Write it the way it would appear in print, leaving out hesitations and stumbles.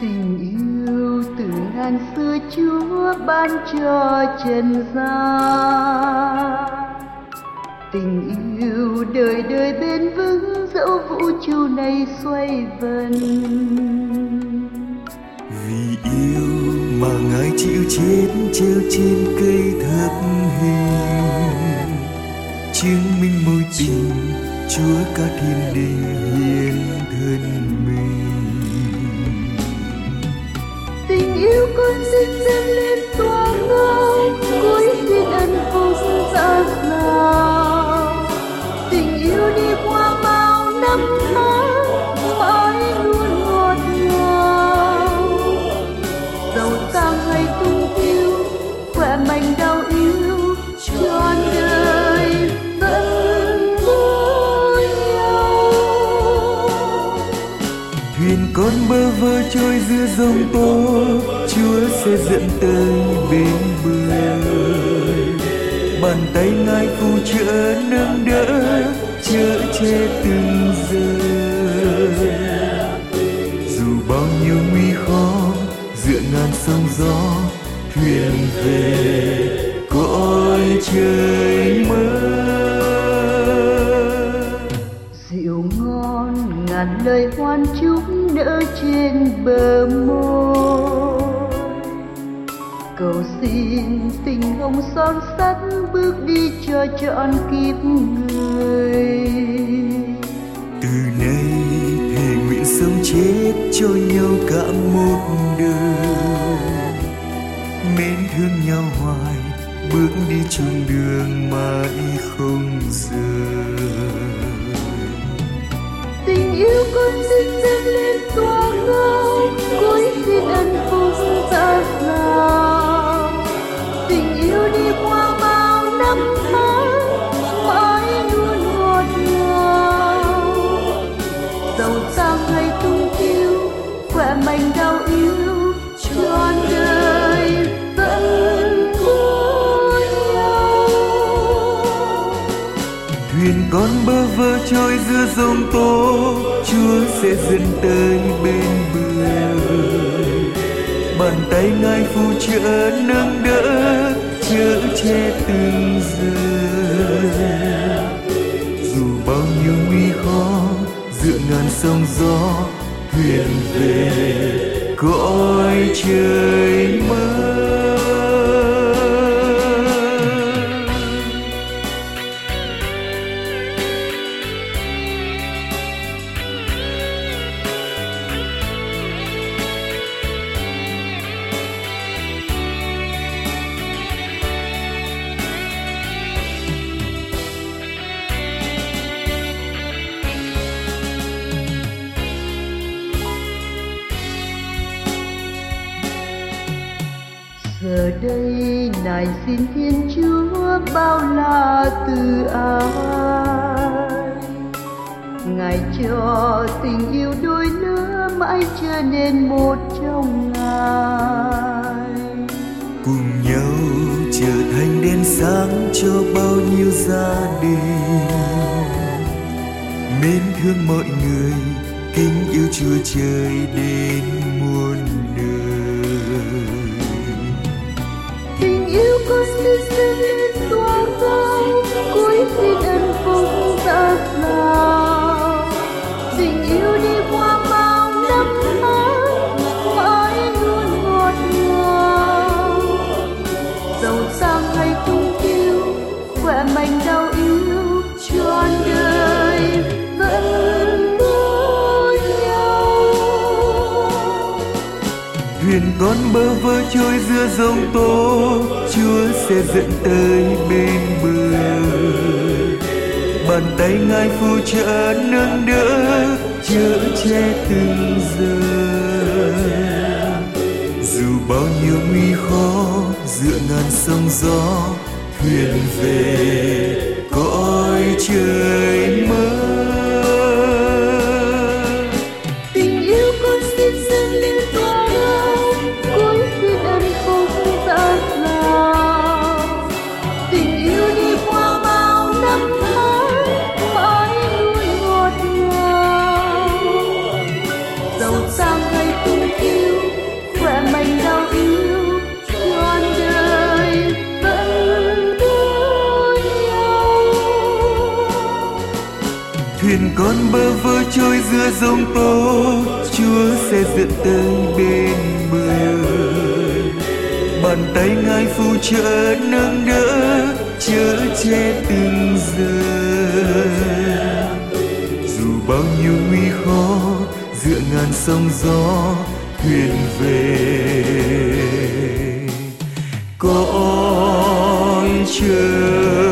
Tình yêu từ ngàn xưa Chúa ban cho trần gian. Tình yêu đời đời bền vững dẫu vũ trụ này xoay vần. Vì yêu mà Ngài chịu chết treo trên cây thập hình, chứng minh mối tình Chúa cả thiên đình hiến thân mình. Tình yêu con xin dâng lên tỏa ngao, cuối xin ân phúc dạt dào. Tình yêu đi qua bao năm tháng mãi luôn ngọt ngào. Giàu sang hay tung tiêu, khỏe mạnh đau yếu, trọn đời vẫn với nhau. Thuyền con bơ vơ trôi giữa dòng tố, Chúa sẽ dẫn tới bên bờ. Bàn tay Ngài phù trợ nâng đỡ, chở che từng giờ. Dù bao nhiêu nguy khó, giữa ngàn sóng gió, thuyền về cõi trời mơ. Rượu ngon ngàn lời hoan chúc nở trên bờ môi. Cầu xin tình hồng son sắt bước đi cho trọn kiếp người. Từ nay thề nguyện sống chết cho nhau cả một đời, mến thương nhau hoài, bước đi chung đường mãi không rời. Tình yêu con xin dâng lên tỏa ngao, cuối xin ân phúc dạt dào. Tình yêu đi qua bao năm tháng mãi luôn ngọt ngào. Giàu sang hay tung tiêu, khỏe mạnh đau yếu, trọn đời vẫn với nhau. Thuyền con bơ vơ trôi giữa dòng tố, Chúa sẽ dẫn tới bên bờ. Bàn tay Ngài phù trợ nâng đỡ, chở che từng giờ. Dù bao nhiêu nguy khó, giữa ngàn sóng gió, thuyền về cõi trời mơ. Giờ đây này xin Thiên Chúa bao la từ ái, Ngài cho tình yêu đôi lứa mãi trở nên một trong Ngài. Cùng nhau trở thành đèn sáng cho bao nhiêu gia đình, mến thương mọi người, kính yêu Chúa trời đến muôn đời. Tình yêu con xin dâng lên tỏa ngao, cuối xin ân phúc dạt dào. Tình yêu đi qua bao năm tháng mãi luôn ngọt ngào. Giàu sang hay tung tiêu, khỏe mạnh đau yếu, trọn đời vẫn với nhau. Thuyền con bơ vơ trôi giữa dòng tố, Chúa sẽ dẫn tới bên bờ. Bàn tay Ngài phù trợ nâng đỡ, chở che từng giờ. Dù bao nhiêu nguy khó, giữa ngàn sóng gió, thuyền về cõi trời mơ. Tình yêu con xin dâng lên tỏa ngao, cuối xin ân phúc dạt dào. Tình yêu đi qua bao năm tháng mãi luôn ngọt ngào. Giàu sang hay tung tiêu, thuyền con bơ vơ trôi giữa giông tố, Chúa sẽ dẫn tới bên bờ. Bàn tay Ngài phù trợ nâng đỡ, chở che từng giờ. Dù bao nhiêu nguy khó, giữa ngàn sóng gió thuyền về, con chờ.